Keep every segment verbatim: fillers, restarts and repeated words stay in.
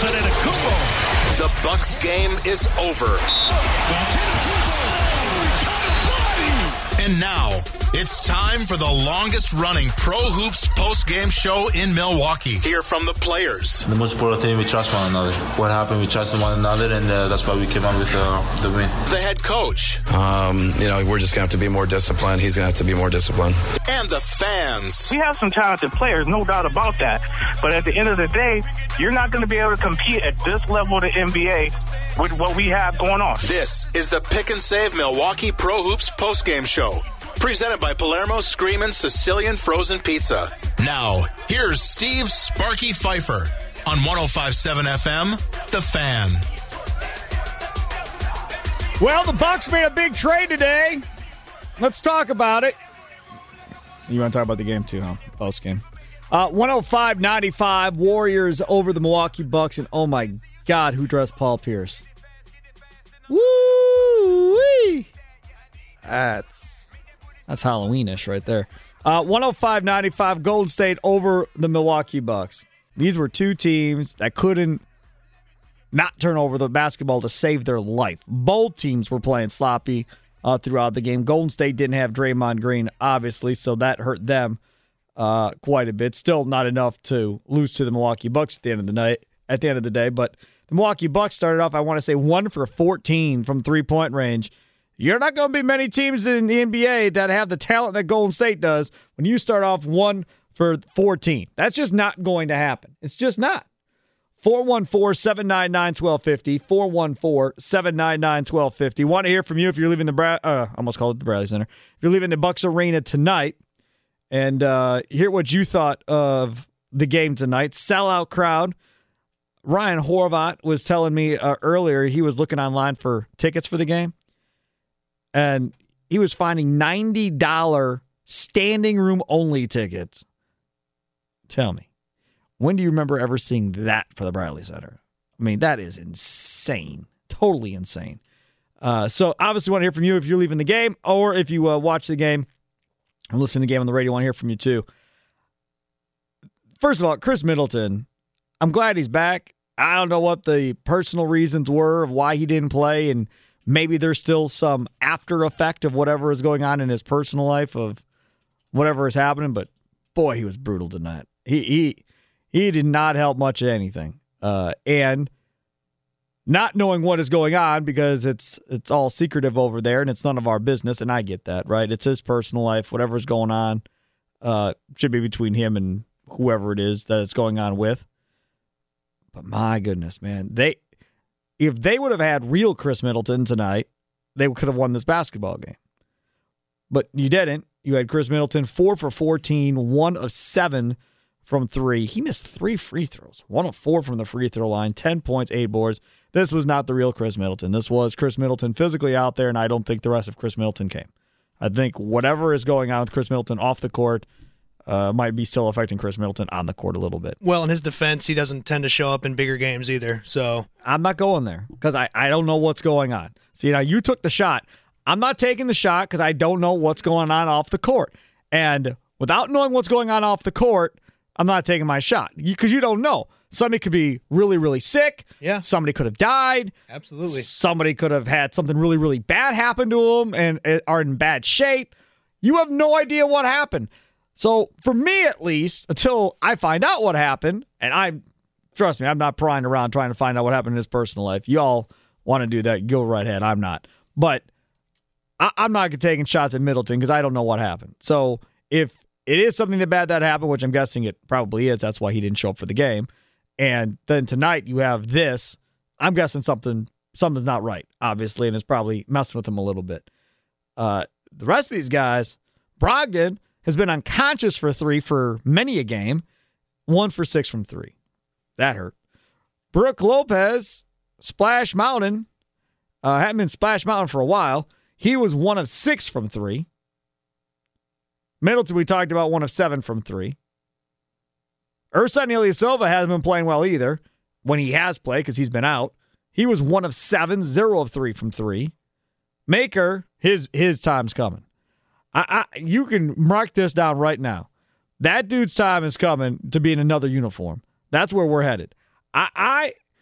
Antetokounmpo. The Bucks game is over. And now, it's time for the longest-running Pro Hoops post-game show in Milwaukee. Hear from the players. The most important thing, we trust one another. What happened, we trusted one another, and uh, that's why we came out with uh, the win. The head coach. Um, you know, we're just going to have to be more disciplined. He's going to have to be more disciplined. And the fans. We have some talented players, no doubt about that. But at the end of the day, you're not going to be able to compete at this level of the N B A with what we have going on. This is the Pick and Save Milwaukee Pro Hoops post-game show. Presented by Palermo's Screamin' Sicilian Frozen Pizza. Now, here's Steve Sparky Pfeiffer on one oh five point seven F M, The Fan. Well, the Bucks made a big trade today. Let's talk about it. You want to talk about the game too, huh? Post game. Uh, one oh five ninety-five, Warriors over the Milwaukee Bucks, and oh my God, who dressed Paul Pierce? Woo-wee! That's that's Halloweenish right there. Uh, one oh five ninety-five, Golden State over the Milwaukee Bucks. These were two teams that couldn't not turn over the basketball to save their life. Both teams were playing sloppy uh, throughout the game. Golden State didn't have Draymond Green, obviously, so that hurt them uh, quite a bit. Still not enough to lose to the Milwaukee Bucks at the end of the night. At the end of the day, but the Milwaukee Bucks started off, I want to say, one for fourteen from three-point range. You're not going to be many teams in the N B A that have the talent that Golden State does when you start off one for fourteen. That's just not going to happen. It's just not. four one four, seven nine nine, one two five zero, four one four, seven nine nine, one two five zero. Want to hear from you if you're leaving the Bra- uh, I almost called it the Bradley Center. If you're leaving the Bucks Arena tonight, and uh, hear what you thought of the game tonight. Sellout crowd. Ryan Horvat was telling me uh, earlier he was looking online for tickets for the game, and he was finding ninety dollars standing room only tickets. Tell me, when do you remember ever seeing that for the Bradley Center? I mean, that is insane. Totally insane. Uh, so obviously want to hear from you if you're leaving the game, or if you uh, watch the game and listen to the game on the radio, want to hear from you too. First of all, Chris Middleton, I'm glad he's back. I don't know what the personal reasons were of why he didn't play, and maybe there's still some after effect of whatever is going on in his personal life of whatever is happening, but boy, he was brutal tonight. He he he did not help much of anything. Uh, and not knowing what is going on because it's it's all secretive over there and it's none of our business, and I get that, right? It's his personal life. Whatever's going on uh, should be between him and whoever it is that it's going on with. But my goodness, man, they if they would have had real Chris Middleton tonight, they could have won this basketball game. But you didn't. You had Chris Middleton, four for fourteen, one of seven from three. He missed three free throws, one of four from the free throw line, ten points, eight boards. This was not the real Chris Middleton. This was Chris Middleton physically out there, and I don't think the rest of Chris Middleton came. I think whatever is going on with Chris Middleton off the court Uh, might be still affecting Chris Middleton on the court a little bit. Well, in his defense, he doesn't tend to show up in bigger games either. So I'm not going there because I, I don't know what's going on. See, now you took the shot. I'm not taking the shot because I don't know what's going on off the court. And without knowing what's going on off the court, I'm not taking my shot because you, you don't know. Somebody could be really, really sick. Yeah. Somebody could have died. Absolutely. Somebody could have had something really, really bad happen to them and are in bad shape. You have no idea what happened. So, for me at least, until I find out what happened, and I'm, trust me, I'm not prying around trying to find out what happened in his personal life. Y'all want to do that, go right ahead. I'm not. But I, I'm not taking shots at Middleton because I don't know what happened. So, if it is something that bad that happened, which I'm guessing it probably is, that's why he didn't show up for the game, and then tonight you have this, I'm guessing something something's not right, obviously, and it's probably messing with him a little bit. Uh, the rest of these guys, Brogdon has been unconscious for three for many a game, one for six from three. That hurt. Brook Lopez, Splash Mountain, uh, hadn't been Splash Mountain for a while. He was one of six from three. Middleton, we talked about, one of seven from three. Ersan Ilyasova hasn't been playing well either when he has played because he's been out. He was one of seven, zero of three from three. Maker, his his time's coming. I, I, you can mark this down right now. That dude's time is coming to be in another uniform. That's where we're headed. I, I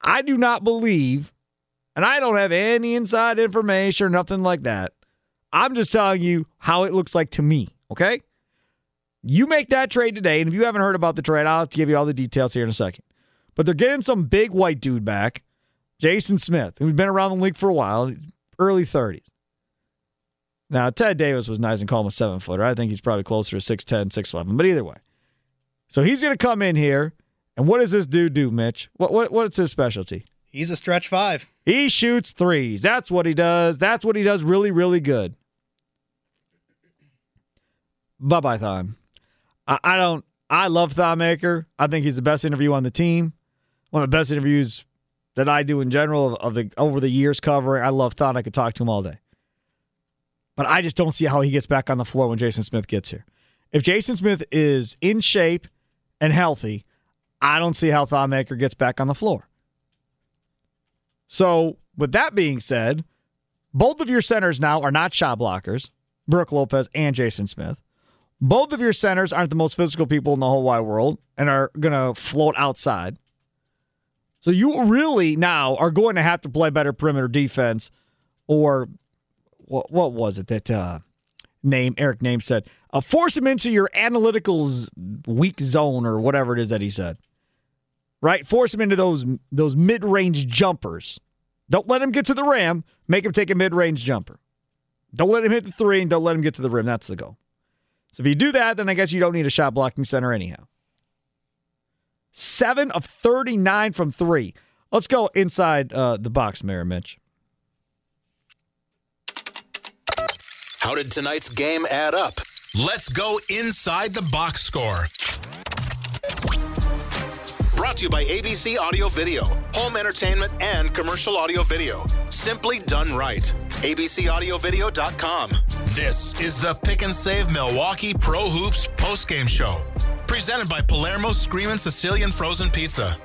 I do not believe, and I don't have any inside information or nothing like that. I'm just telling you how it looks like to me, okay? You make that trade today, and if you haven't heard about the trade, I'll have to give you all the details here in a second. But they're getting some big white dude back, Jason Smith, who's been around the league for a while, early thirties. Now, Ted Davis was nice and called him a seven-footer. I think he's probably closer to six ten, six eleven, but either way. So he's going to come in here, and what does this dude do, Mitch? What, what What's his specialty? He's a stretch five. He shoots threes. That's what he does. That's what he does really, really good. Bye-bye, Thon. I, I don't. I love Thon Maker. I think he's the best interview on the team. One of the best interviews that I do in general of, of the over the years covering. I love Thon. I could talk to him all day. But I just don't see how he gets back on the floor when Jason Smith gets here. If Jason Smith is in shape and healthy, I don't see how Thon Maker gets back on the floor. So, with that being said, both of your centers now are not shot blockers, Brook Lopez and Jason Smith. Both of your centers aren't the most physical people in the whole wide world and are going to float outside. So you really now are going to have to play better perimeter defense, or what, what was it that uh, name Eric Name said? Uh, force him into your analytical weak zone or whatever it is that he said. Right? Force him into those those mid-range jumpers. Don't let him get to the rim. Make him take a mid-range jumper. Don't let him hit the three, and don't let him get to the rim. That's the goal. So if you do that, then I guess you don't need a shot blocking center anyhow. seven of thirty-nine from three. Let's go inside uh, the box, Mayor Mitch. How did tonight's game add up? Let's go inside the box score. Brought to you by A B C Audio Video. Home entertainment and commercial audio video. Simply done right. A B C audio video dot com. This is the Pick and Save Milwaukee Pro Hoops postgame show. Presented by Palermo Screamin' Sicilian Frozen Pizza.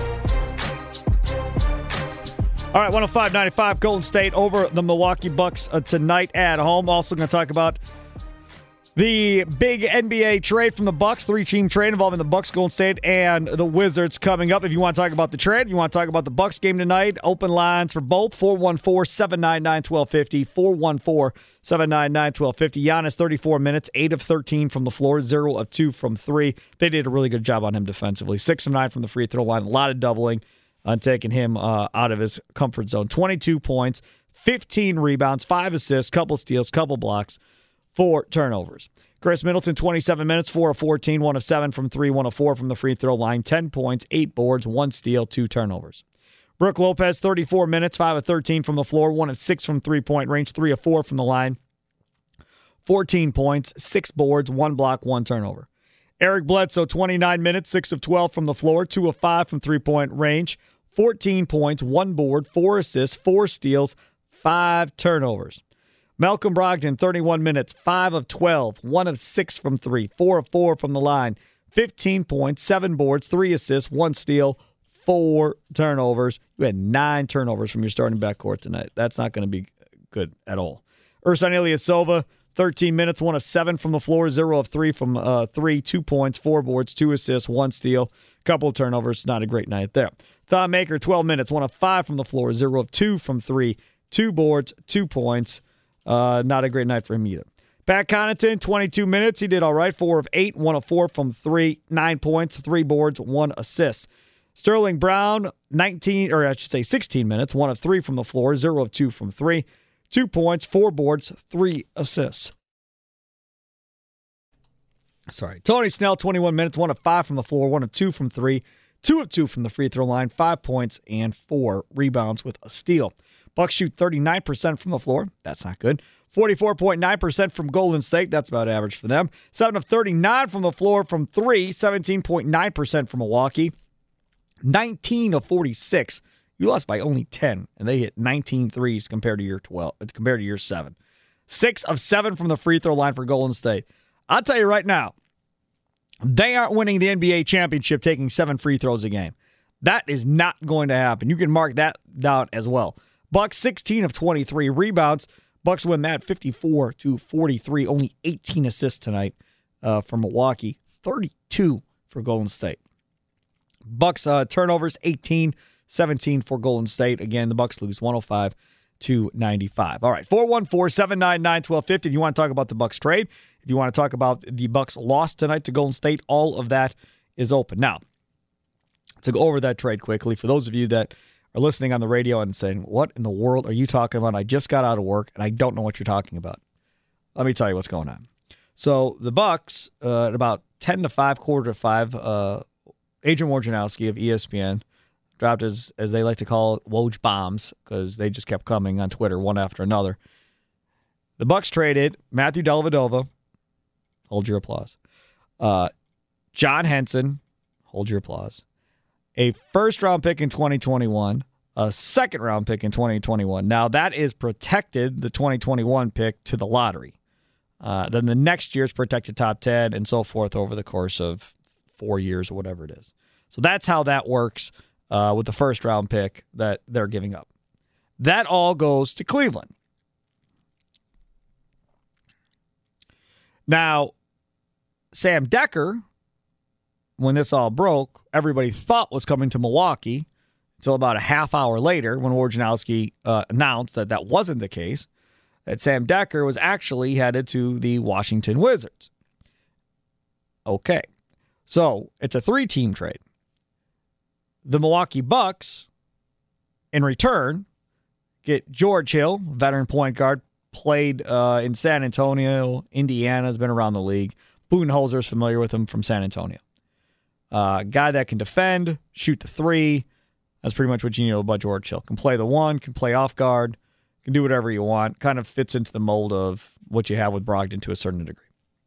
All right, one oh five ninety-five Golden State over the Milwaukee Bucks uh, tonight at home. Also going to talk about the big N B A trade from the Bucks, three-team trade involving the Bucks, Golden State, and the Wizards coming up. If you want to talk about the trade, if you want to talk about the Bucks game tonight, open lines for both, four one four, seven nine nine, one two five zero, four one four, seven nine nine, one two five zero. Giannis, thirty-four minutes, eight of thirteen from the floor, zero of two from three. They did a really good job on him defensively. six of nine from the free throw line, a lot of doubling on taking him uh, out of his comfort zone. twenty-two points, fifteen rebounds, five assists, couple steals, couple blocks, four turnovers. Chris Middleton, twenty-seven minutes, four of fourteen, one of seven from three, one of four from the free throw line, ten points, eight boards, one steal, two turnovers. Brook Lopez, thirty-four minutes, five of thirteen from the floor, one of six from three-point range, three of four from the line, fourteen points, six boards, one block, one turnover. Eric Bledsoe, twenty-nine minutes, six of twelve from the floor, two of five from three-point range, fourteen points, one board, four assists, four steals, five turnovers. Malcolm Brogdon, thirty-one minutes, five of twelve, one of six from three, four of four from the line, fifteen points, seven boards, three assists, one steal, four turnovers. You had nine turnovers from your starting backcourt tonight. That's not going to be good at all. Ersan Ilyasova, thirteen minutes, one of seven from the floor, zero of three from uh, three, two points, four boards, two assists, one steal, couple of turnovers. Not a great night there. Thon Maker, twelve minutes, one of five from the floor, zero of two from three, two boards, two points. Uh, not a great night for him either. Pat Connaughton, twenty-two minutes. He did all right. Four of eight, one of four from three, nine points, three boards, one assist. Sterling Brown, nineteen, or I should say sixteen minutes. One of three from the floor, zero of two from three, two points, four boards, three assists. Sorry. Tony Snell, twenty-one minutes. One of five from the floor, one of two from three, two of two from the free throw line, five points, and four rebounds with a steal. Bucks shoot thirty-nine percent from the floor. That's not good. forty-four point nine percent from Golden State. That's about average for them. seven of thirty-nine from the floor from three. seventeen point nine percent from Milwaukee. nineteen of forty-six. You lost by only ten, and they hit nineteen threes compared to your twelve, compared to your seven. six of seven from the free throw line for Golden State. I'll tell you right now, they aren't winning the N B A championship taking seven free throws a game. That is not going to happen. You can mark that down as well. Bucks, sixteen of twenty-three rebounds. Bucks win that fifty-four to forty-three. Only eighteen assists tonight uh, for Milwaukee. thirty-two for Golden State. Bucks uh, turnovers, eighteen. seventeen for Golden State. Again, the Bucks lose one oh five to ninety-five. All right, four one four, seven nine nine, one two five zero. If you want to talk about the Bucks trade, if you want to talk about the Bucks loss tonight to Golden State, all of that is open. Now, to go over that trade quickly, for those of you that are listening on the radio and saying, what in the world are you talking about? I just got out of work, and I don't know what you're talking about. Let me tell you what's going on. So the Bucks, uh, at about ten to five, quarter to five, uh, Adrian Wojnarowski of E S P N dropped, as, as they like to call it, Woj bombs, because they just kept coming on Twitter one after another. The Bucks traded Matthew Dellavedova, hold your applause, uh, John Henson, hold your applause, a first-round pick in twenty twenty-one, a second-round pick in twenty twenty-one. Now, that is protected, the twenty twenty-one pick, to the lottery. Uh, then the next year's protected top ten and so forth over the course of four years or whatever it is. So that's how that works uh, with the first-round pick that they're giving up. That all goes to Cleveland. Now, Sam Decker, when this all broke, everybody thought was coming to Milwaukee until about a half hour later when Wojnarowski uh, announced that that wasn't the case, that Sam Decker was actually headed to the Washington Wizards. Okay, so it's a three-team trade. The Milwaukee Bucks, in return, get George Hill, veteran point guard, played uh, in San Antonio, Indiana, has been around the league. Budenholzer is familiar with him from San Antonio. Uh, guy that can defend, shoot the three. That's pretty much what you know about George Hill. Can play the one, can play off guard, can do whatever you want. Kind of fits into the mold of what you have with Brogdon to a certain degree.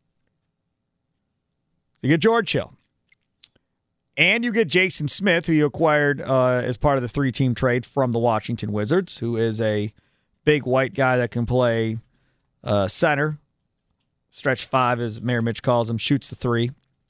You get George Hill. And you get Jason Smith, who you acquired uh, as part of the three-team trade from the Washington Wizards, who is a big white guy that can play uh, center, stretch five, as Mayor Mitch calls him, shoots the three.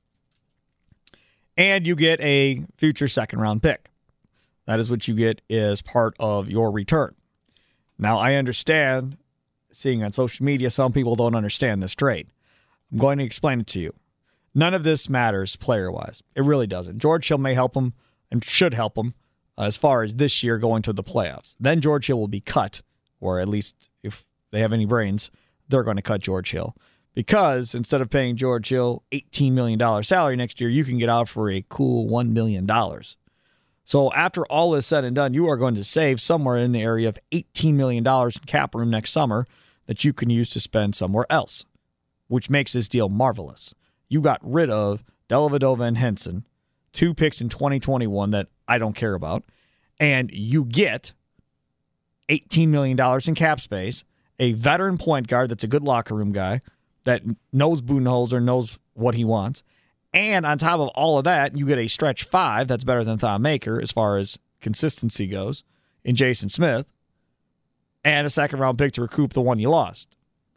And you get a future second-round pick. That is what you get as part of your return. Now, I understand, seeing on social media, some people don't understand this trade. I'm going to explain it to you. None of this matters player-wise. It really doesn't. George Hill may help him and should help him uh, as far as this year going to the playoffs. Then George Hill will be cut, or at least if they have any brains, they're going to cut George Hill. Because instead of paying George Hill eighteen million dollars salary next year, you can get out for a cool one million dollars. So after all is said and done, you are going to save somewhere in the area of eighteen million dollars in cap room next summer that you can use to spend somewhere else, which makes this deal marvelous. You got rid of Dellavedova and Henson, two picks in twenty twenty-one that I don't care about, and you get eighteen million dollars in cap space, a veteran point guard that's a good locker room guy, that knows Budenholzer, knows what he wants. And on top of all of that, you get a stretch five that's better than Thon Maker as far as consistency goes in Jason Smith, and a second-round pick to recoup the one you lost.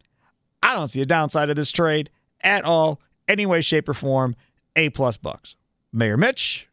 I don't see a downside of this trade at all, any way, shape, or form. A-plus Bucks. Mayor Mitch?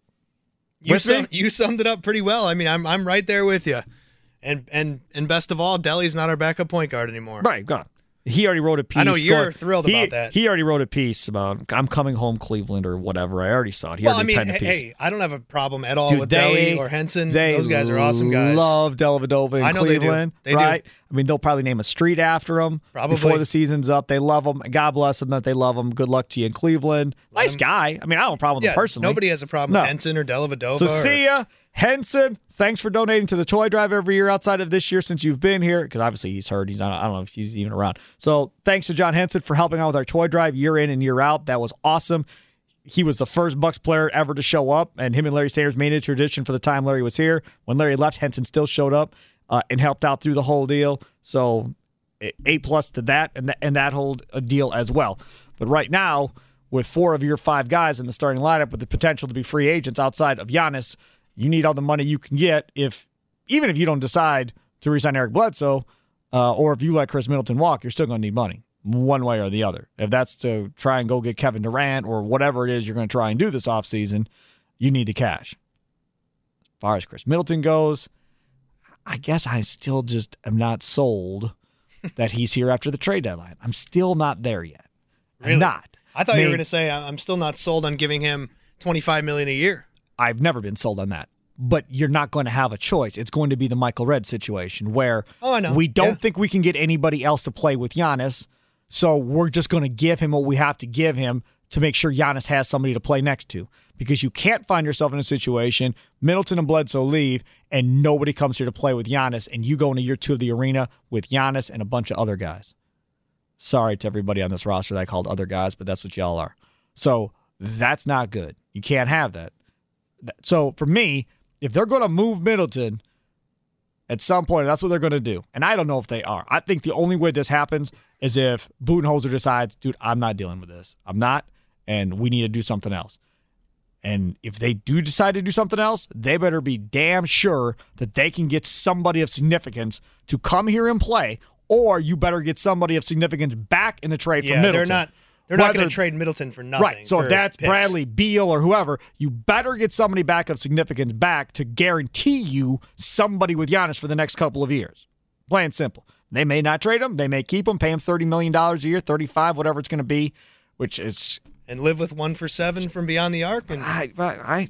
You, sum, you summed it up pretty well. I mean, I'm I'm right there with you. And and and best of all, Delly's not our backup point guard anymore. Right, go on. He already wrote a piece. I know you're scored, thrilled he, about that. He already wrote a piece about I'm coming home Cleveland or whatever. I already saw it. He well, I already mean, penned a piece. hey, I don't have a problem at all Dude, with they, Delly or Henson. Those guys are awesome guys. Love Dellavedova in I know Cleveland. they do. They right? do. I mean, they'll probably name a street after him Probably. before the season's up. They love him. God bless them that they love him. Good luck to you in Cleveland. Let nice him, guy. I mean, I don't have a problem yeah, with him personally. Nobody has a problem no. with Henson or Dellavedova. So or, see ya, Henson. Thanks for donating to the toy drive every year outside of this year since you've been here, because obviously he's hurt. He's not, I don't know if he's even around. So thanks to John Henson for helping out with our toy drive year in and year out. That was awesome. He was the first Bucks player ever to show up, and him and Larry Sanders made it a tradition for the time Larry was here. When Larry left, Henson still showed up uh, and helped out through the whole deal. So A plus to that and, th- and that whole deal as well. But right now, with four of your five guys in the starting lineup with the potential to be free agents outside of Giannis, you need all the money you can get if even if you don't decide to re-sign Eric Bledsoe, uh, or if you let Chris Middleton walk, you're still going to need money one way or the other. If that's to try and go get Kevin Durant or whatever it is you're going to try and do this offseason, you need the cash. As far as Chris Middleton goes, I guess I still just am not sold that he's here after the trade deadline. I'm still not there yet. Really? I'm not. I thought I mean, you were going to say I'm still not sold on giving him twenty-five million dollars a year. I've never been sold on that. but you're not going to have a choice. It's going to be the Michael Redd situation where oh, I know. we don't yeah. think we can get anybody else to play with Giannis, so we're just going to give him what we have to give him to make sure Giannis has somebody to play next to. Because you can't find yourself in a situation, Middleton and Bledsoe leave, and nobody comes here to play with Giannis, and you go into year two of the arena with Giannis and a bunch of other guys. Sorry to everybody on this roster that I called other guys, but that's what y'all are. So that's not good. You can't have that. So for me, if they're going to move Middleton at some point, that's what they're going to do. And I don't know if they are. I think the only way this happens is if Budenholzer decides, dude, I'm not dealing with this. I'm not, and we need to do something else. And if they do decide to do something else, they better be damn sure that they can get somebody of significance to come here and play, or you better get somebody of significance back in the trade yeah, for Middleton. They're not they're not going to trade Middleton for nothing. Right. So if that's picks. Bradley Beal or whoever, you better get somebody back of significance back to guarantee you somebody with Giannis for the next couple of years. Plain simple. They may not trade him. They may keep him, pay him thirty million dollars a year, thirty-five, whatever it's going to be, which is... And live with one for seven from beyond the arc. And I, I, I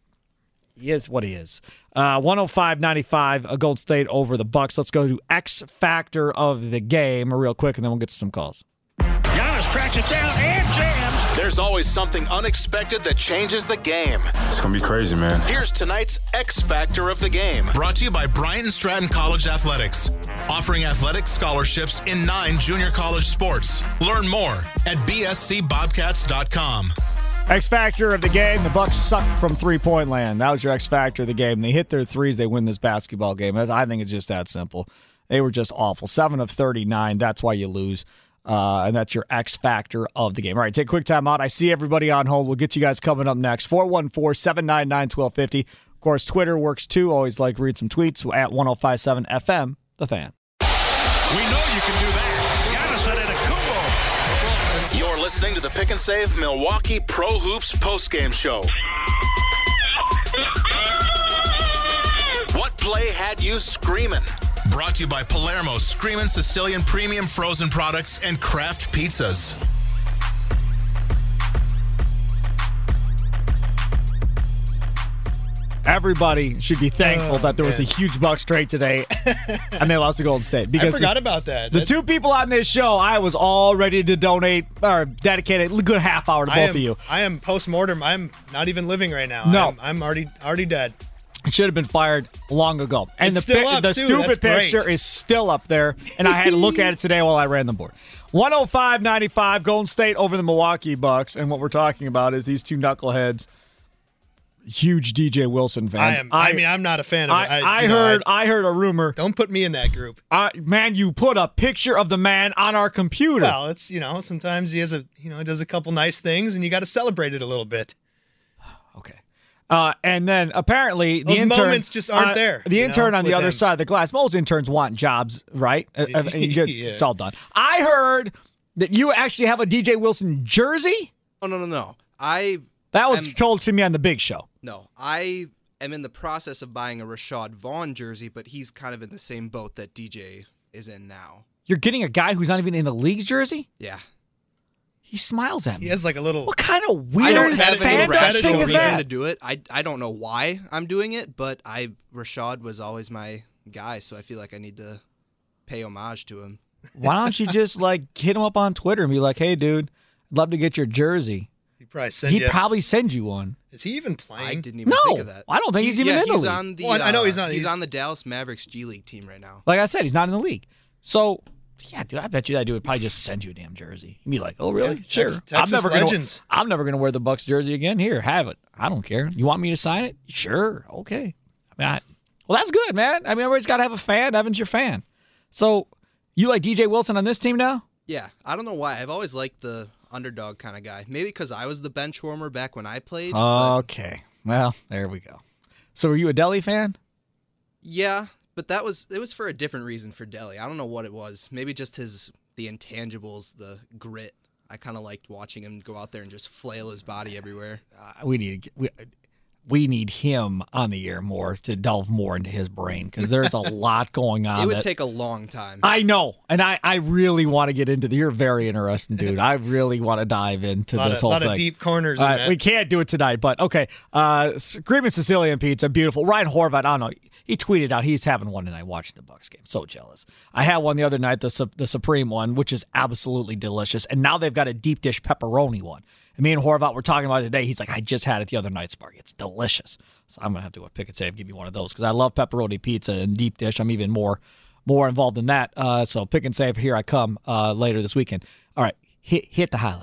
he is what he is. Uh, one oh five ninety-five, a Gold State over the Bucks. Let's go to X Factor of the game real quick, and then we'll get to some calls. Giannis tracks it down and jams. There's always something unexpected that changes the game. It's going to be crazy, man. Here's tonight's X Factor of the game. Brought to you by Bryant and Stratton College Athletics. Offering athletic scholarships in nine junior college sports. Learn more at b s c bobcats dot com. X Factor of the game. The Bucks suck from three-point land. That was your X Factor of the game. They hit their threes. They win this basketball game. I think it's just that simple. They were just awful. seven of thirty-nine. That's why you lose. Uh, and that's your X Factor of the game. All right, take a quick time out. I see everybody on hold. We'll get you guys coming up next. four one four, seven nine nine, one two five zero. Of course, Twitter works too. Always like to read some tweets at ten fifty-seven F M, The Fan. We know you can do that. Giannis Antetokounmpo. You're listening to the Pick and Save Milwaukee Pro Hoops postgame show. What play had you screaming? Brought to you by Palermo Screamin' Sicilian Premium Frozen Products and Kraft Pizzas. Everybody should be thankful oh, that there was a man. huge Bucks trade today, and they lost to Golden State. Because I forgot the, about that. The That- two people on this show, I was all ready to donate or dedicate a good half hour to I both am, of you. I am post-mortem. I'm not even living right now. No. I'm, I'm already already dead. It should have been fired long ago. And It's the still up, the too. stupid That's great. picture is still up there, and I had to look at it today while I ran the board. one oh five ninety-five, Golden State over the Milwaukee Bucks, and what we're talking about is these two knuckleheads, huge D J Wilson fans. I am. I, mean, I'm not a fan of I, it. I, I you know, heard. I, I heard a rumor. don't put me in that group. Uh, man, you put a picture of the man on our computer. Well, it's you know sometimes he has a you know he does a couple nice things and you got to celebrate it a little bit. Okay. Uh, and then apparently the Those intern, moments just aren't uh, there, The you intern know, on the with other him. side of the glass. Most interns want jobs, right? Uh, uh, and you get- Yeah. It's all done. I heard that you actually have a D J Wilson jersey. Oh no no no! I That was am- told to me on the Big Show. no I am in the process of buying a Rashad Vaughn jersey, but he's kind of in the same boat that D J is in now. You're getting a guy who's not even in the league's jersey. Yeah, He smiles at me. He has like a little. What kind of I weird don't have any fandom rational thing rational is reason that? to do it. I I don't know why I'm doing it, but I Rashad was always my guy, so I feel like I need to pay homage to him. Why don't you just like hit him up on Twitter and be like, "Hey, dude, I'd love to get your jersey." He probably send He'd you. probably send you one. Is he even I playing? didn't even No, think of that. I don't think he's even yeah, in the he's league. on the. Well, I know uh, he's not- He's, he's- on the Dallas Mavericks G League team right now. Like I said, he's not in the league. So, yeah, dude, I bet you that dude would probably just send you a damn jersey. He'd be like, "Oh, really? Yeah, sure. Tex- Texas I'm never gonna. Legends. I'm never gonna wear the Bucks jersey again. Here, have it. I don't care. You want me to sign it? Sure. Okay. I mean, I, well, that's good, man. I mean, everybody's got to have a fan. Evan's your fan. So, you like D J Wilson on this team now? Yeah, I don't know why. I've always liked the underdog kind of guy. Maybe because I was the bench warmer back when I played. but- Okay. Well, there we go. So, are you a Delhi fan? Yeah, but that was it was for a different reason for Delhi. I don't know what it was. Maybe just his the intangibles, the grit. I kind of liked watching him go out there and just flail his body everywhere. Uh, we need to get, we, we need him on the air more to delve more into his brain because there's a lot going on. It would that, take a long time. I know, and I, I really want to get into the. You're very interesting, dude. I really want to dive into a lot this of, whole lot thing. of deep corners. Uh, in that. we can't do it tonight, but okay. Uh, Screaming Sicilian Pizza, beautiful. Ryan Horvat, I don't know. He tweeted out he's having one tonight watching the Bucs game. So jealous. I had one the other night, the the Supreme one, which is absolutely delicious. And now they've got a deep dish pepperoni one. And me and Horvat were talking about it today. He's like, I just had it the other night, Sparky. It's delicious. So I'm gonna have to go pick and save, give me one of those because I love pepperoni pizza and deep dish. I'm even more more involved in that. Uh, so pick and save. Here I come uh, later this weekend. All right, hit hit the highlight.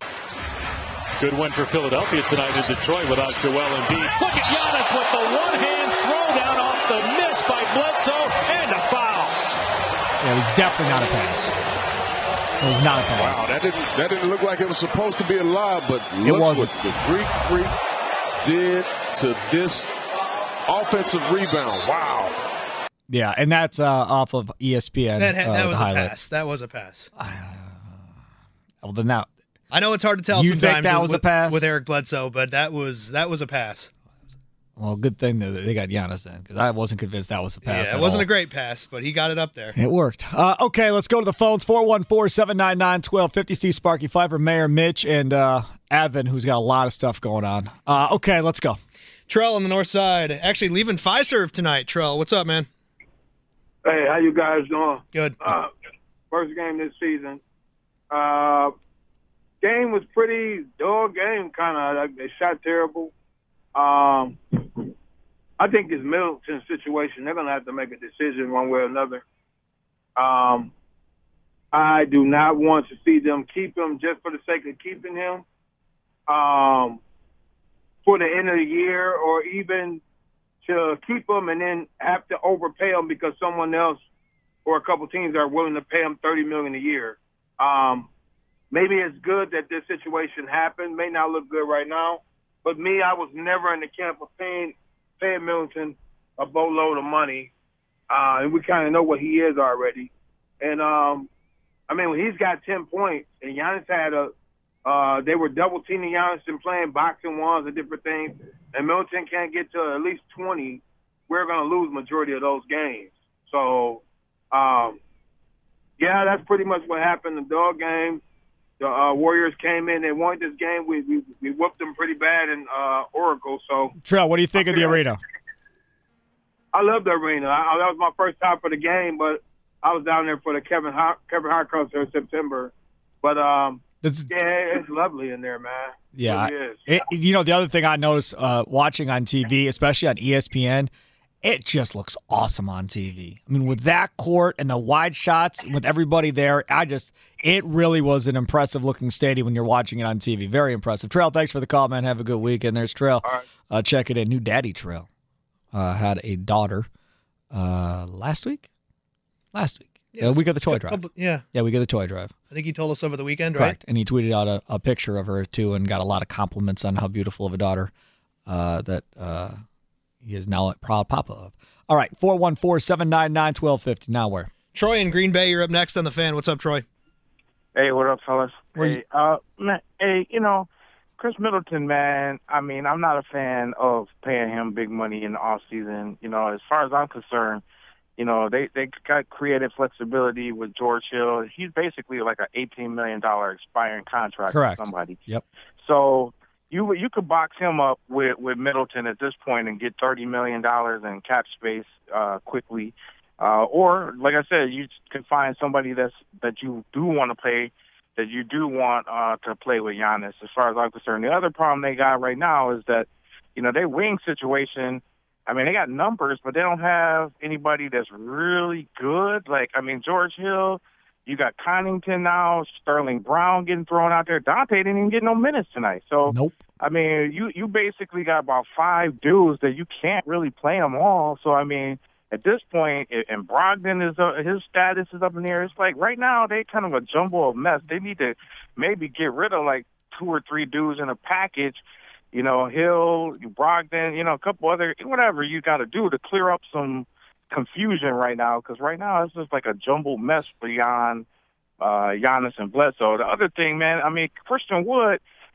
Good win for Philadelphia tonight in Detroit without Joel Embiid. Look at Giannis with the one-hand throwdown off the miss by Bledsoe and a foul. Yeah, it was definitely not a pass. It was not a pass. Wow, that didn't that didn't look like it was supposed to be a lob, but it look wasn't. what the Greek Freak did to this offensive rebound. Wow. Yeah, and that's uh, off of E S P N. That, that uh, was the a highlight. pass. That was a pass. Uh, well, then that. I know it's hard to tell You sometimes think that with, was a pass? with Eric Bledsoe, but that was that was a pass. Well, good thing that they got Giannis in because I wasn't convinced that was a pass. Yeah, it at wasn't all. a great pass, but he got it up there. It worked. Uh, okay, let's go to the phones. four one four, seven nine nine, one two five zero. Steve Sparky Pfeiffer, Mayor Mitch, and uh, Evan, who's got a lot of stuff going on. Uh, okay, let's go. Trell on the north side. Actually leaving Fiserv tonight. Trell, what's up, man? Hey, how you guys doing? Good. Uh, first game this season. Uh, game was pretty dog game, kind of. Like they shot terrible. Um, I think this Middleton situation, they're going to have to make a decision one way or another. Um, I do not want to see them keep him just for the sake of keeping him um, for the end of the year, or even to keep him and then have to overpay him because someone else or a couple teams are willing to pay him thirty million dollars a year. Um, maybe it's good that this situation happened. May not look good right now. But me, I was never in the camp of paying, paying Middleton a boatload of money. Uh, and we kind of know what he is already. And, um, I mean, when he's got ten points and Giannis had a uh, – they were double-teaming Giannis and playing boxing ones and different things, and Middleton can't get to at least twenty, we're going to lose majority of those games. So, um, yeah, that's pretty much what happened in the dog game. The uh, Warriors came in and won this game. We we, we whooped them pretty bad in uh, Oracle. So, Trell, what do you think of the arena? I love the arena. I, that was my first time for the game, but I was down there for the Kevin Hart, Kevin Hart concert in September. But um, It's, yeah, it's lovely in there, man. Yeah, it really is. It, you know, the other thing I noticed uh, watching on T V, especially on E S P N, it just looks awesome on T V. I mean, with that court and the wide shots, with everybody there, I just, it really was an impressive-looking stadium when you're watching it on T V. Very impressive. Trail, thanks for the call, man. Have a good weekend. There's Trail. All right. Uh, check it in. New daddy Trail uh, had a daughter uh, last week? Last week. Yeah, uh, we got the toy a drive. couple- yeah. Yeah, we got the toy drive. I think he told us over the weekend, Correct. right? And he tweeted out a, a picture of her, too, and got a lot of compliments on how beautiful of a daughter uh, that uh, he is now a proud papa of. All right, four one four, seven nine nine, one two five zero. Now where? Troy in Green Bay, you're up next on The Fan. What's up, Troy? Hey, what up, fellas? Where Hey, you- uh, man, hey, you know, Chris Middleton, man, I mean, I'm not a fan of paying him big money in the offseason. You know, as far as I'm concerned, you know, they, they got creative flexibility with George Hill. He's basically like an eighteen million dollars expiring contract Correct. with somebody. Yep. So you you could box him up with, with Middleton at this point and get thirty million dollars in cap space uh, quickly. Uh, or, like I said, you can find somebody that's that you do want to play, that you do want uh, to play with Giannis, as far as I'm concerned. The other problem they got right now is that, you know, their wing situation, I mean, they got numbers, but they don't have anybody that's really good. Like, I mean, George Hill, you got Connington now, Sterling Brown getting thrown out there. Dante didn't even get no minutes tonight. So, Nope. I mean, you, you basically got about five dudes that you can't really play them all. So, I mean, at this point, and Brogdon is uh, his status is up in the air. It's like right now they kind of a jumble of mess. They need to maybe get rid of like two or three dudes in a package. You know, Hill, Brogdon, you know, a couple other whatever you got to do to clear up some confusion right now. Because right now it's just like a jumbled mess beyond uh, Giannis and Bledsoe. The other thing, man, I mean, Christian Wood.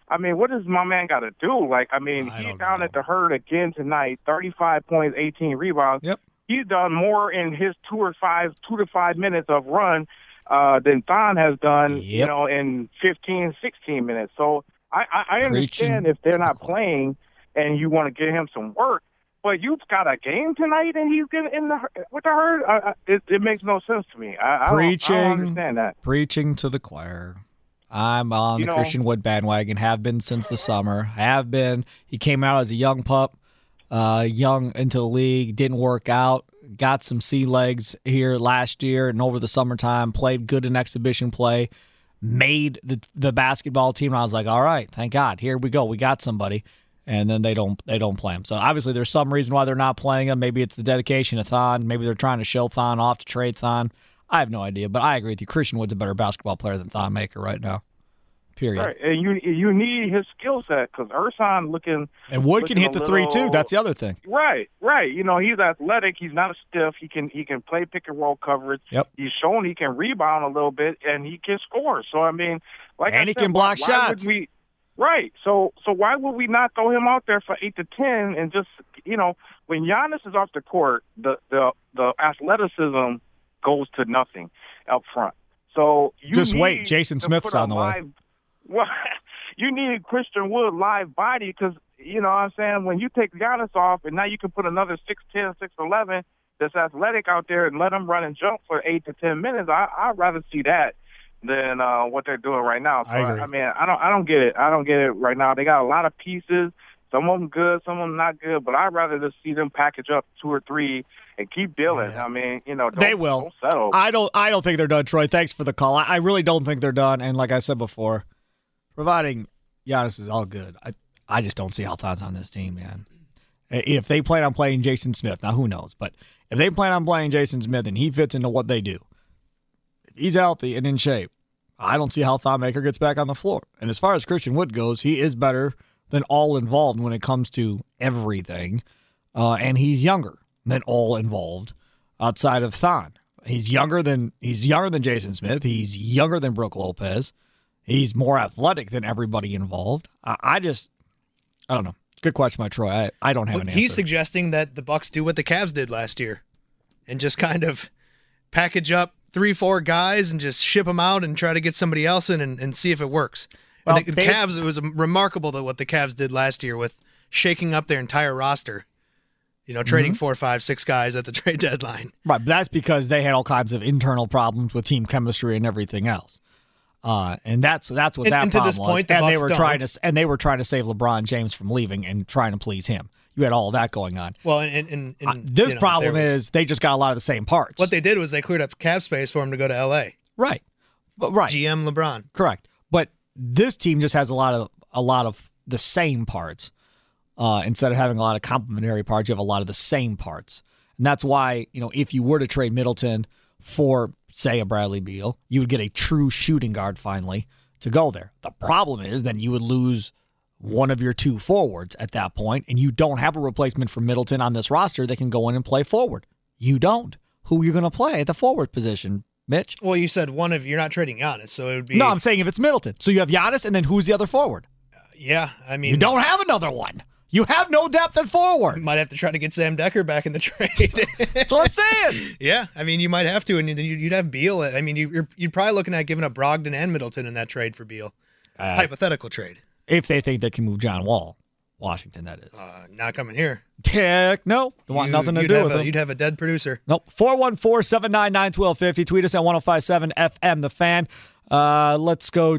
I mean, what does my man got to do? Like, I mean, I he's down know. at the Herd again tonight, thirty-five points, eighteen rebounds. Yep. He's done more in his two or five, two to five minutes of run uh, than Thon has done, Yep. you know, in fifteen, sixteen minutes. So I, I, I understand if they're not playing and you want to get him some work, but you've got a game tonight and he's getting in the with the Herd. Uh, it, it makes no sense to me. I, I, preaching, don't, I don't understand that. Preaching to the choir. I'm on you the know, Christian Wood bandwagon. Have been since the summer. Have been. He came out as a young pup, uh, young into the league. Didn't work out. Got some sea legs here last year and over the summertime. Played good in exhibition play. Made the the basketball team. And I was like, all right, thank God. Here we go. We got somebody. And then they don't they don't play him. So obviously there's some reason why they're not playing him. Maybe it's the dedication to Thon. Maybe they're trying to show Thon off to trade Thon. I have no idea, but I agree with you. Christian Wood's a better basketball player than Thon Maker right now. Period. Right, and you you need his skill set because Ersan looking and Wood looking can hit the little, three too. That's the other thing. Right, right. You know he's athletic. He's not a stiff. He can he can play pick and roll coverage. Yep. He's shown he can rebound a little bit and he can score. So I mean, like and I he said, can block why, shots. Why would we, right. So so why would we not throw him out there for eight to ten and just you know when Giannis is off the court, the the the athleticism goes to nothing up front. So you just need wait. Jason Smith's on the live, way. Well, you need Christian Wood live body because, you know what I'm saying, when you take Giannis off and now you can put another six ten, six eleven that's athletic out there and let him run and jump for eight to ten minutes, I, I'd rather see that than uh, what they're doing right now. So, I agree. I mean, I don't, I don't get it. I don't get it right now. They got a lot of pieces. Some of them good, some of them not good, but I'd rather just see them package up two or three and keep dealing. Yeah. I mean, you know, don't, they will. Don't settle. I don't. I don't think they're done, Troy. Thanks for the call. I, I really don't think they're done. And like I said before, providing Giannis is all good, I I just don't see how Thon's on this team, man. If they plan on playing Jason Smith, now who knows? But if they plan on playing Jason Smith and he fits into what they do, if he's healthy and in shape, I don't see how Thon Maker gets back on the floor. And as far as Christian Wood goes, he is better than all involved when it comes to everything. Uh, and he's younger than all involved outside of Thon. He's younger than he's younger than Jason Smith. He's younger than Brook Lopez. He's more athletic than everybody involved. I, I just, I don't know. Good question by Troy. I, I don't have well, an answer. He's suggesting that the Bucks do what the Cavs did last year and just kind of package up three, four guys and just ship them out and try to get somebody else in and, and see if it works. Well, the, the they, Cavs, it was remarkable to what the Cavs did last year with shaking up their entire roster. You know, trading mm-hmm. four, five, six guys at the trade deadline. Right, but that's because they had all kinds of internal problems with team chemistry and everything else. Uh, and that's that's what and, that and problem to this was. point, the and Bucks they were don't. trying to and they were trying to save LeBron James from leaving and trying to please him. You had all of that going on. Well, and, and, and uh, this you know, problem was, is they just got a lot of the same parts. What they did was they cleared up cap space for him to go to L A. Right, but right, G M LeBron. Correct, but this team just has a lot of a lot of the same parts. Uh, instead of having a lot of complementary parts, you have a lot of the same parts. And that's why, you know, if you were to trade Middleton for, say, a Bradley Beal, you would get a true shooting guard finally to go there. The problem is then you would lose one of your two forwards at that point, and you don't have a replacement for Middleton on this roster that can go in and play forward. You don't. Who are you going to play at the forward position, Mitch? Well, you said one of you're not trading Giannis, so it would be. No, I'm saying if it's Middleton. So you have Giannis, and then who's the other forward? Uh, yeah, I mean. You don't have another one. You have no depth at forward. Might have to try to get Sam Decker back in the trade. That's what I'm saying. Yeah, I mean, you might have to, and then you'd have Beal. I mean, you're you're probably looking at giving up Brogdon and Middleton in that trade for Beal. Uh, Hypothetical trade. If they think they can move John Wall, Washington, that is. Uh, not coming here. Heck no. They want you, nothing to do with a, them. You'd have a dead producer. Nope. four one four, seven nine nine, one two five zero. Tweet us at one oh five seven F M, The Fan. Uh, let's go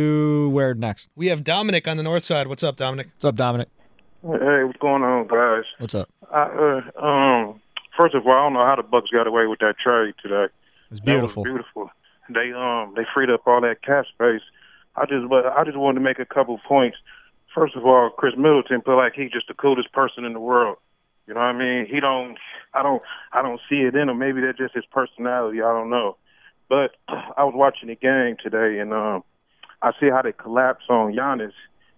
to where next? We have Dominic on the north side. What's up, Dominic? What's up, Dominic? Hey, what's going on, guys? What's up? I, uh, um, first of all, I don't know how the Bucks got away with that trade today. It's beautiful. That was beautiful. They um they freed up all that cap space. I just but I just wanted to make a couple points. First of all, Chris Middleton feel like he's just the coolest person in the world. You know what I mean? He don't. I don't. I don't see it in him. Maybe that's just his personality. I don't know. But I was watching the game today, and um, I see how they collapse on Giannis.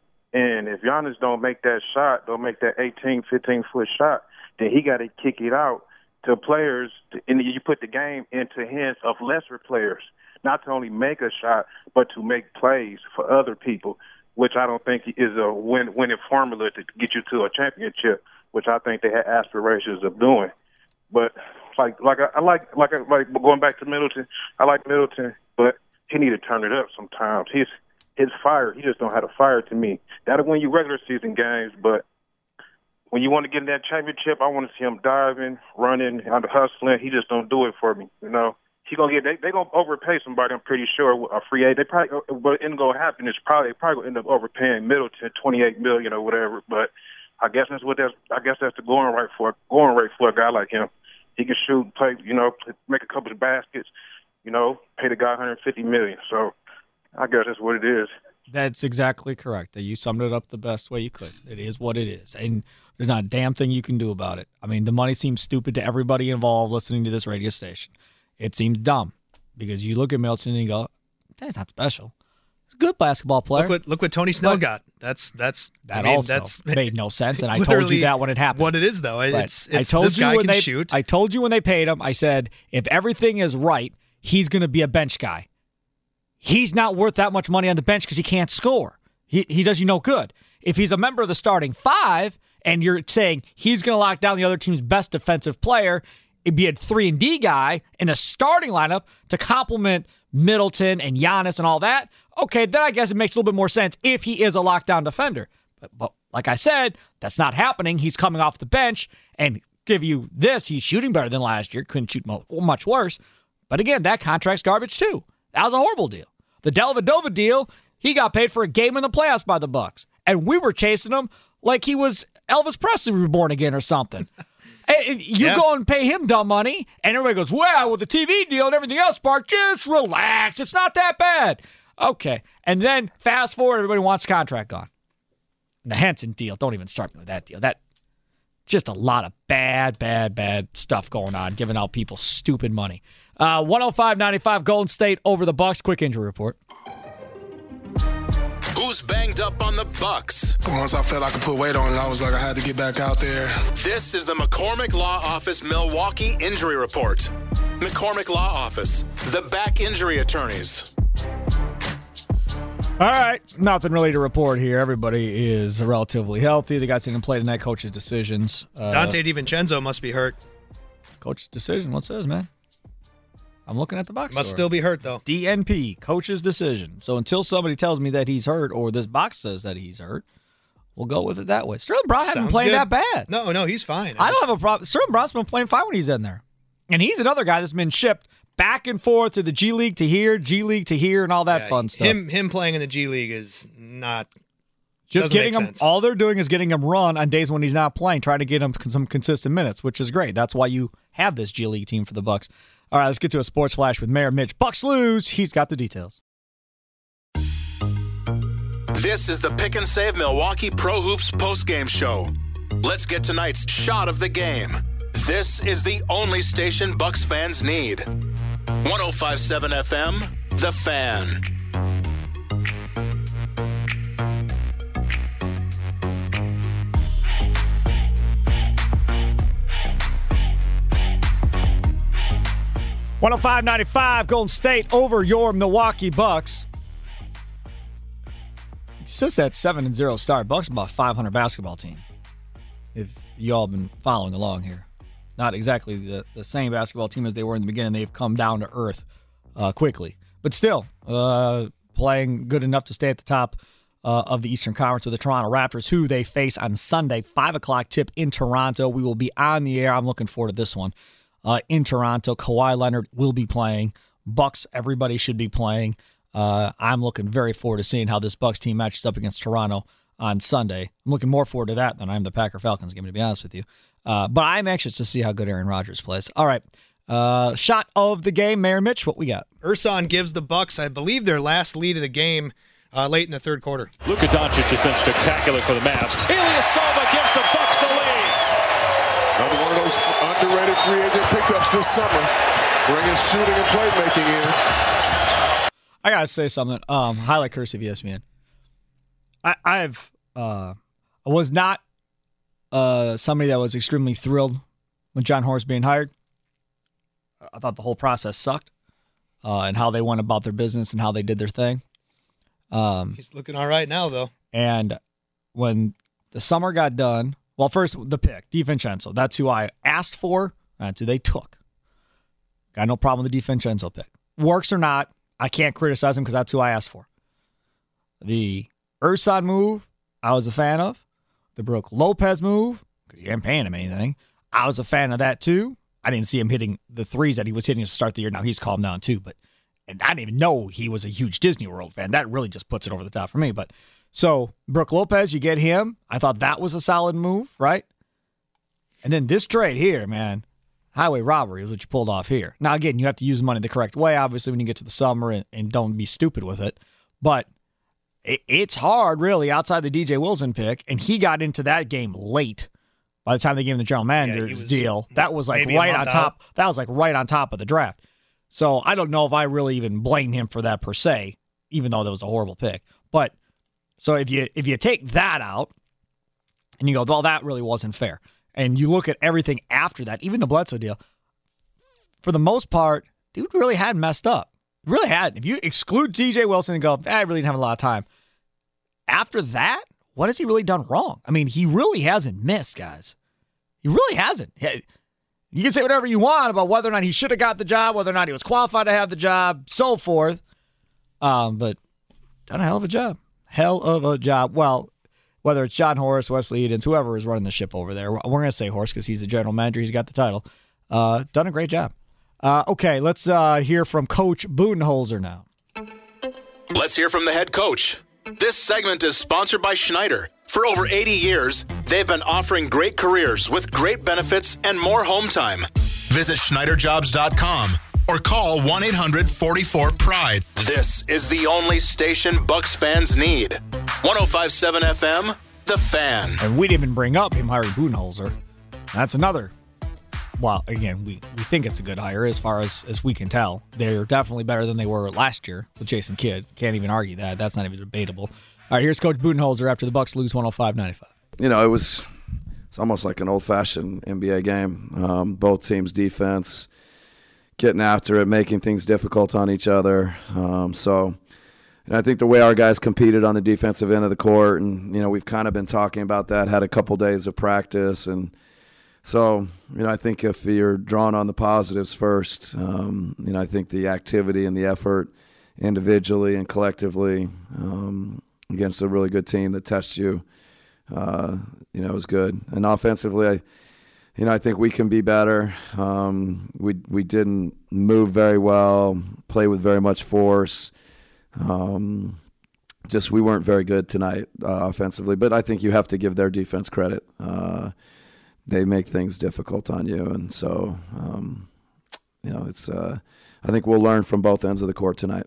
And if Giannis don't make that shot, don't make that eighteen, fifteen-foot shot, then he got to kick it out to players, to, and you put the game into hands of lesser players, not to only make a shot, but to make plays for other people. which I don't think is a win winning formula to get you to a championship, which I think they had aspirations of doing. But like like I, I like like I, like going back to Middleton, I like Middleton, but he need to turn it up sometimes. He's his fire, he just don't have to fire to me. That'll win you regular season games, but when you want to get in that championship, I want to see him diving, running, hustling. He just don't do it for me, you know. He gonna get they they gonna overpay somebody. I'm pretty sure a free agent. They probably what ain't gonna happen is probably they probably gonna end up overpaying Middleton twenty-eight million or whatever. But I guess that's what that's I guess that's the going rate for going rate for a guy like him. He can shoot, play, you know, make a couple of baskets, you know, pay the guy one hundred fifty million. So I guess that's what it is. That's exactly correct. You summed it up the best way you could. It is what it is, and there's not a damn thing you can do about it. I mean, the money seems stupid to everybody involved listening to this radio station. It seems dumb because you look at Middleton and you go, "That's not special." He's a good basketball player. Look what look what Tony Snell but got. That's that's that I mean, also that's made no sense, and I told you that when it happened. What it is though, it's, it's I told this you guy when can they shoot. I told you when they paid him. I said if everything is right, he's going to be a bench guy. He's not worth that much money on the bench because he can't score. He he does you no good. If he's a member of the starting five, and you're saying he's going to lock down the other team's best defensive player, it'd be a three and D guy in the starting lineup to complement Middleton and Giannis and all that. Okay, then I guess it makes a little bit more sense if he is a lockdown defender. But, but like I said, that's not happening. He's coming off the bench and give you this. He's shooting better than last year. Couldn't shoot mo- much worse. But again, that contract's garbage too. That was a horrible deal. The Dellavedova deal, he got paid for a game in the playoffs by the Bucks, and we were chasing him like he was Elvis Presley reborn again or something. You yeah. go and pay him dumb money, and everybody goes, well, with the T V deal and everything else, Spark, just relax. It's not that bad. Okay. And then fast forward, everybody wants contract gone. And the Henson deal, don't even start me with that deal. That just a lot of bad, bad, bad stuff going on, giving out people stupid money. Uh, one oh five ninety-five Golden State over the Bucks. Quick injury report. Who's banged up on the Bucks? Once I felt I could put weight on it, I was like, I had to get back out there. This is the McCormick Law Office Milwaukee Injury Report. McCormick Law Office, the back injury attorneys. All right, nothing really to report here. Everybody is relatively healthy. The guys didn't play tonight. Coach's decisions. Uh, Dante DiVincenzo must be hurt. Coach's decision. What says, man? I'm looking at the box Must score. still be hurt, though. D N P, coach's decision. So until somebody tells me that he's hurt or this box says that he's hurt, we'll go with it that way. Sterling Brown hasn't been playing that bad. No, no, he's fine. I, I just, don't have a problem. Sterling Brown's been playing fine when he's in there. And he's another guy that's been shipped back and forth to the G League to here, G League to here, and all that yeah, fun stuff. Him him playing in the G League is not Just getting him, sense. all they're doing is getting him run on days when he's not playing, trying to get him some consistent minutes, which is great. That's why you have this G League team for the Bucks. All right, let's get to a sports flash with Mayor Mitch. Bucks lose. He's got the details. This is the Pick and Save Milwaukee Pro Hoops postgame show. Let's get tonight's shot of the game. This is the only station Bucks fans need. one oh five point seven F M, The Fan. one oh five ninety-five Golden State over your Milwaukee Bucks. Since that seven and zero start, Bucks are about five hundred basketball team. If y'all been following along here. Not exactly the, the same basketball team as they were in the beginning. They've come down to earth uh, quickly. But still, uh, playing good enough to stay at the top uh, of the Eastern Conference with the Toronto Raptors, who they face on Sunday, five o'clock tip in Toronto. We will be on the air. I'm looking forward to this one. Uh, in Toronto, Kawhi Leonard will be playing. Bucks, everybody should be playing. Uh, I'm looking very forward to seeing how this Bucks team matches up against Toronto on Sunday. I'm looking more forward to that than I am the Packer Falcons game, to be honest with you. Uh, but I'm anxious to see how good Aaron Rodgers plays. All right. Uh, shot of the game, Mayor Mitch, what we got? Ersan gives the Bucks, I believe, their last lead of the game uh, late in the third quarter. Luka Doncic has been spectacular for the Mavs. Ilyasova gives the Bucks the lead. Another one of those underrated free agent pickups this summer, bringing shooting and playmaking in. I gotta say something. Um, highlight cursive E S P N. I, I've uh, I was not uh, somebody that was extremely thrilled when John Horst being hired. I thought the whole process sucked, uh, and how they went about their business and how they did their thing. Um, He's looking all right now, though. And when the summer got done, well, first the pick, DiVincenzo. That's who I asked for. That's who they took. Got no problem with the DiVincenzo pick. Works or not, I can't criticize him because that's who I asked for. The Ersan move, I was a fan of. The Brook Lopez move, because you ain't paying him anything, I was a fan of that too. I didn't see him hitting the threes that he was hitting to start the year. Now he's calmed down too, but and I didn't even know he was a huge Disney World fan. That really just puts it over the top for me. But so Brook Lopez, you get him. I thought that was a solid move, right? And then this trade here, man, highway robbery is what you pulled off here. Now, again, you have to use the money the correct way, obviously, when you get to the summer and, and don't be stupid with it. But it, it's hard, really, outside the D J Wilson pick, and he got into that game late. By the time they gave him the general manager's yeah, was, deal, that was like right on top. Out. That was like right on top of the draft. So I don't know if I really even blame him for that per se, even though that was a horrible pick. But so if you if you take that out and you go, well, that really wasn't fair, and you look at everything after that, even the Bledsoe deal, for the most part, dude really hadn't messed up. Really hadn't. If you exclude D J Wilson and go, I really didn't have a lot of time. After that, what has he really done wrong? I mean, he really hasn't missed, guys. He really hasn't. You can say whatever you want about whether or not he should have got the job, whether or not he was qualified to have the job, so forth. Um, but done a hell of a job. Hell of a job. Well, whether it's John Horst, Wesley Edens, whoever is running the ship over there. We're going to say Horst because he's the general manager. He's got the title. Uh, done a great job. Uh, okay, let's uh, hear from Coach Budenholzer now. Let's hear from the head coach. This segment is sponsored by Schneider. For over eighty years, they've been offering great careers with great benefits and more home time. Visit Schneider Jobs dot com or call one eight hundred forty-four pride. This is the only station Bucks fans need. one oh five point seven F M, The Fan. And we didn't even bring up him hiring Budenholzer. That's another. Well, again, we, we think it's a good hire as far as, as we can tell. They're definitely better than they were last year with Jason Kidd. Can't even argue that. That's not even debatable. All right, here's Coach Budenholzer after the Bucks lose one oh five ninety-five. You know, it was it's almost like an old-fashioned N B A game. Um, both teams' defense, getting after it, making things difficult on each other. Um, so, and I think the way our guys competed on the defensive end of the court, and, you know, we've kind of been talking about that, had a couple days of practice. And so, you know, I think if you're drawn on the positives first, um, you know, I think the activity and the effort individually and collectively um, – against a really good team that tests you, uh, you know, is good. And offensively, I, you know, I think we can be better. Um, we we didn't move very well, play with very much force. Um, just we weren't very good tonight uh, offensively. But I think you have to give their defense credit. Uh, they make things difficult on you, and so um, you know, it's. Uh, I think we'll learn from both ends of the court tonight.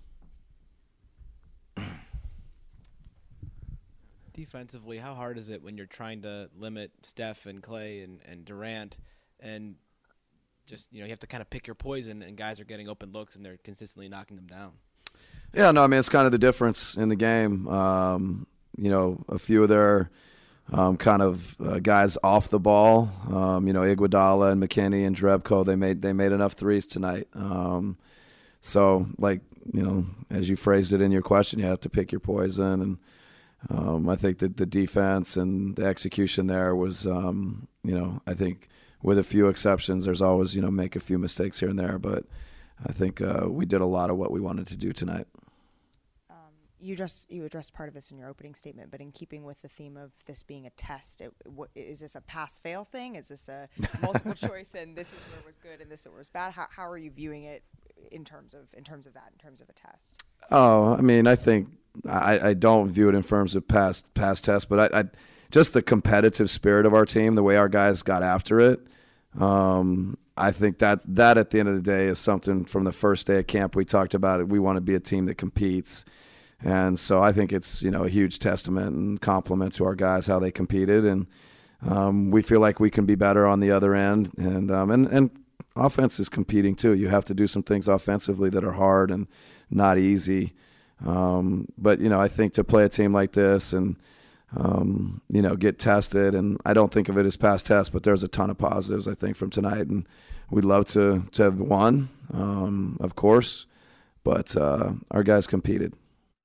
Defensively, how hard is it when you're trying to limit Steph and Clay and, and Durant, and just, you know, you have to kind of pick your poison, and guys are getting open looks and they're consistently knocking them down? Yeah, no, I mean, it's kind of the difference in the game. Um, you know, a few of their um, kind of uh, guys off the ball, um, you know, Iguodala and McKinney and Drebko, they made they made enough threes tonight. Um, so, like, you know, as you phrased it in your question, you have to pick your poison. And Um, I think that the defense and the execution there was, um, you know, I think with a few exceptions, there's always, you know, make a few mistakes here and there. But I think uh, we did a lot of what we wanted to do tonight. Um, you just you addressed part of this in your opening statement, but in keeping with the theme of this being a test, it, what, is this a pass-fail thing? Is this a multiple choice and this is where it was good and this is where it was bad? How, how are you viewing it in terms of in terms of that, in terms of a test? Oh, I mean, I think I, I don't view it in terms of past past tests, but I, I just the competitive spirit of our team, the way our guys got after it. Um, I think that that at the end of the day is something from the first day of camp we talked about it. We want to be a team that competes, and so I think it's, you know, a huge testament and compliment to our guys how they competed, and um, we feel like we can be better on the other end, and um, and and offense is competing too. You have to do some things offensively that are hard and not easy. Um, but, you know, I think to play a team like this and, um, you know, get tested, and I don't think of it as past test, but there's a ton of positives, I think, from tonight. And we'd love to, to have won, um, of course, but uh, our guys competed. Marcus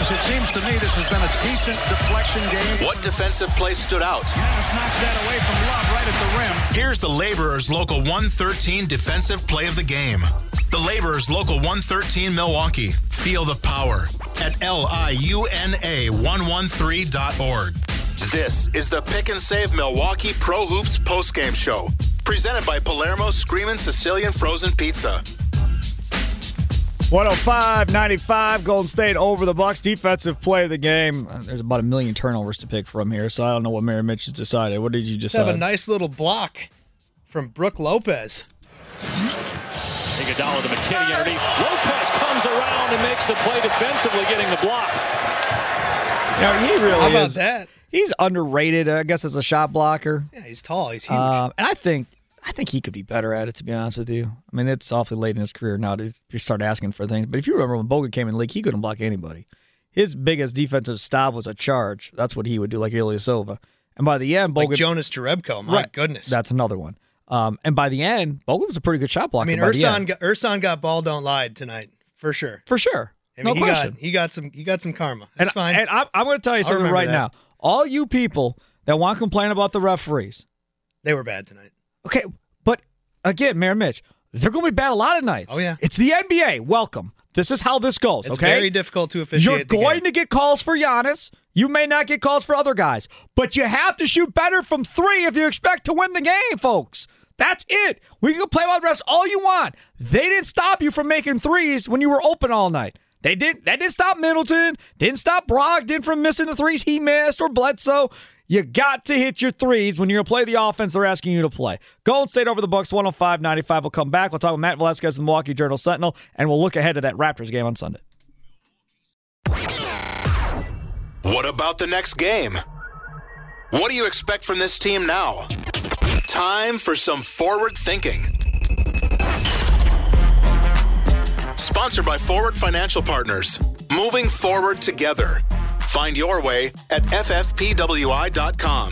Giannis. It seems to me this has been a decent deflection game. What defensive play stood out? Giannis knocks that away from Love right at the rim. Here's the Laborers Local one thirteen defensive play of the game. The Laborers Local one thirteen Milwaukee. Feel the power at L I U N A one thirteen dot org. This is the Pick and Save Milwaukee Pro Hoops postgame show, presented by Palermo Screamin' Sicilian Frozen Pizza. one oh five ninety-five, Golden State over the Bucks. Defensive play of the game. There's about a million turnovers to pick from here, so I don't know what Mary Mitch has decided. What did you Just decide? have a nice little block from Brook Lopez. Iguodala to McKinney underneath. Lopez comes around and makes the play defensively, getting the block. You know, he really How about is. that? He's underrated, I guess, as a shot blocker. Yeah, he's tall. He's huge. Um, and I think I think he could be better at it, to be honest with you. I mean, it's awfully late in his career now to you start asking for things. But if you remember when Bogut came in the league, he couldn't block anybody. His biggest defensive stop was a charge. That's what he would do, like Ilyasova. And by the end, Bogut... Like Jonas Jerebko, my right, goodness. That's another one. Um, and by the end, Bogut was a pretty good shot blocker. I mean, by the Ersan end. got, Ersan got ball don't lie tonight, for sure. For sure. I mean, no he question. got he got some he got some karma. That's and, fine. And I'm, I'm going to tell you I'll something remember right that. now. All you people that want to complain about the referees, they were bad tonight. Okay, but again, Mayor Mitch, they're going to be bad a lot of nights. Oh, yeah. It's the N B A. Welcome. This is how this goes, It's okay? very difficult to officiate You're the going game. to get calls for Giannis. You may not get calls for other guys, but you have to shoot better from three if you expect to win the game, folks. That's it. We can play about the refs all you want. They didn't stop you from making threes when you were open all night. They didn't. That didn't stop Middleton. Didn't stop Brogdon from missing the threes he missed or Bledsoe. You got to hit your threes when you're going to play the offense they're asking you to play. Golden State over the Bucks, one oh five ninety-five. We'll come back. We'll talk with Matt Velasquez of the Milwaukee Journal-Sentinel, and we'll look ahead to that Raptors game on Sunday. What about the next game? What do you expect from this team now? Time for some forward thinking. Sponsored by Forward Financial Partners. Moving forward together. Find your way at F F P W I dot com.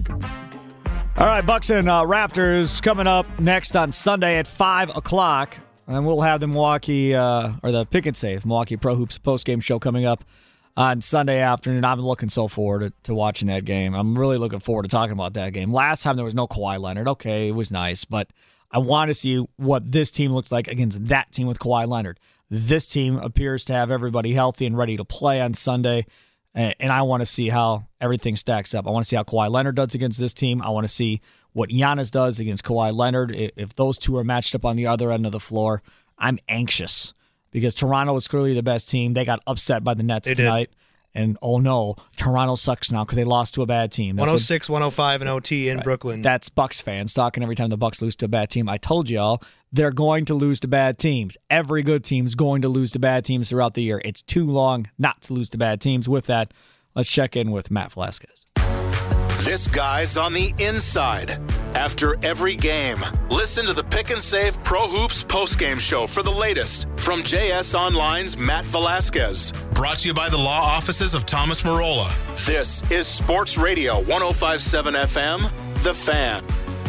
All right, Bucks and uh, Raptors coming up next on Sunday at five o'clock. And we'll have the Milwaukee, uh, or the Pick and Save Milwaukee Pro Hoops postgame show coming up on Sunday afternoon. I'm looking so forward to, to watching that game. I'm really looking forward to talking about that game. Last time there was no Kawhi Leonard. Okay, it was nice, but I want to see what this team looks like against that team with Kawhi Leonard. This team appears to have everybody healthy and ready to play on Sunday, and I want to see how everything stacks up. I want to see how Kawhi Leonard does against this team. I want to see what Giannis does against Kawhi Leonard. If those two are matched up on the other end of the floor, I'm anxious because Toronto is clearly the best team. They got upset by the Nets They did. tonight. And, oh, no, Toronto sucks now because they lost to a bad team. That's one oh what- six, one oh five in O T in Right. Brooklyn. That's Bucks fans talking every time the Bucks lose to a bad team. I told y'all they're going to lose to bad teams. Every good team's going to lose to bad teams throughout the year. It's too long not to lose to bad teams. With that, let's check in with Matt Velasquez. This guy's on the inside. After every game, listen to the Pick and Save Pro Hoops postgame show for the latest from J S Online's Matt Velasquez. Brought to you by the law offices of Thomas Marola. This is Sports Radio one oh five point seven F M, The Fan.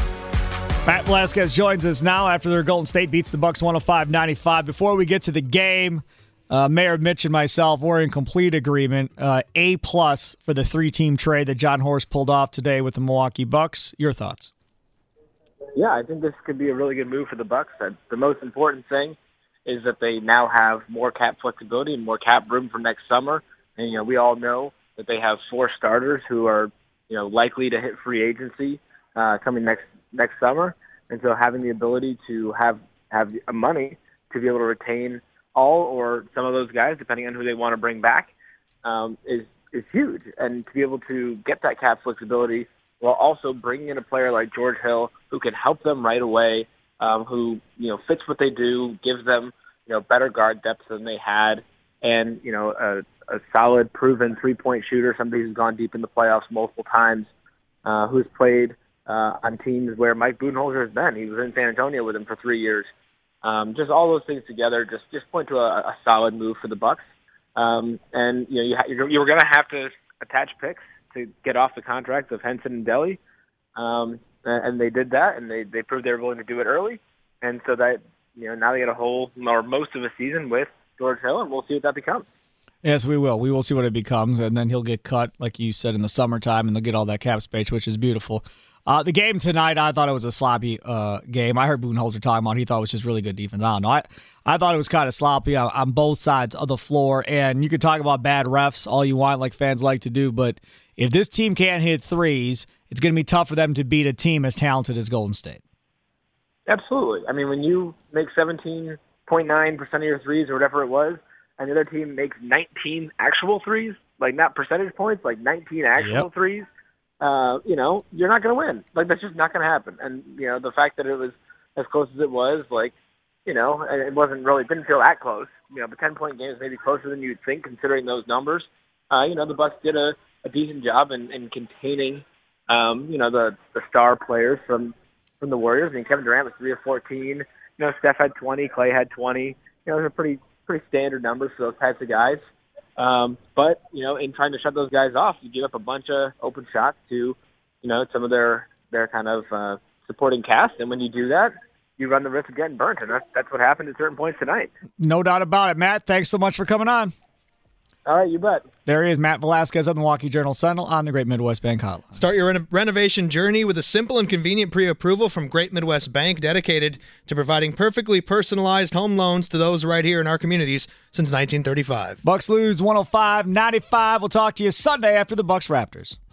Matt Velasquez joins us now after their Golden State beats the Bucks one oh five ninety-five. Before we get to the game, uh, Mayor Mitch and myself, we're in complete agreement. Uh, A plus for the three-team trade that John Horst pulled off today with the Milwaukee Bucks. Your thoughts? Yeah, I think this could be a really good move for the Bucks. Uh, The most important thing is that they now have more cap flexibility and more cap room for next summer. And, you know, we all know that they have four starters who are, you know, likely to hit free agency uh, coming next next summer. And so having the ability to have, have money to be able to retain all or some of those guys, depending on who they want to bring back, um, is, is huge. And to be able to get that cap flexibility while also bringing in a player like George Hill who can help them right away, um, who, you know, fits what they do, gives them, you know, better guard depth than they had, and, you know, a, a solid, proven three-point shooter, somebody who's gone deep in the playoffs multiple times, uh, who's played uh, on teams where Mike Budenholzer has been. He was in San Antonio with him for three years. Um, just all those things together just, just point to a, a solid move for the Bucks. Um, and, you know, you, ha- you're, you were going to have to attach picks to get off the contracts of Henson and Delly. Um, and they did that, and they, they proved they were willing to do it early. And so that, you know, now they get a whole, or most of a season with George Hill, and we'll see what that becomes. Yes, we will. We will see what it becomes, and then he'll get cut, like you said, in the summertime, and they'll get all that cap space, which is beautiful. Uh, the game tonight, I thought it was a sloppy uh, game. I heard Budenholzer talking about it. He thought it was just really good defense. I don't know. I, I thought it was kind of sloppy on, on both sides of the floor, and you could talk about bad refs all you want, like fans like to do, but if this team can't hit threes, it's going to be tough for them to beat a team as talented as Golden State. Absolutely. I mean, when you make seventeen point nine percent of your threes or whatever it was, and the other team makes nineteen actual threes, like not percentage points, like nineteen actual Yep. threes, uh, you know, you're not going to win. Like, that's just not going to happen. And, you know, the fact that it was as close as it was, like, you know, and it wasn't really, didn't feel that close. You know, the ten-point game is maybe closer than you'd think considering those numbers. Uh, you know, the Bucks did a, a decent job in, in containing, um, you know, the, the star players from, from the Warriors. I mean, Kevin Durant was three of fourteen. You know, Steph had twenty. Clay had twenty. You know, those are pretty pretty standard numbers for those types of guys. Um, but, you know, in trying to shut those guys off, you give up a bunch of open shots to, you know, some of their, their kind of uh, supporting cast. And when you do that, you run the risk of getting burnt. And that's, that's what happened at certain points tonight. No doubt about it. Matt, thanks so much for coming on. All right, you bet. There he is, Matt Velasquez of the Milwaukee Journal-Sentinel on the Great Midwest Bank Hotline. Start your reno- renovation journey with a simple and convenient pre-approval from Great Midwest Bank, dedicated to providing perfectly personalized home loans to those right here in our communities since nineteen thirty-five. Bucks lose one oh five ninety-five. We'll talk to you Sunday after the Bucks Raptors.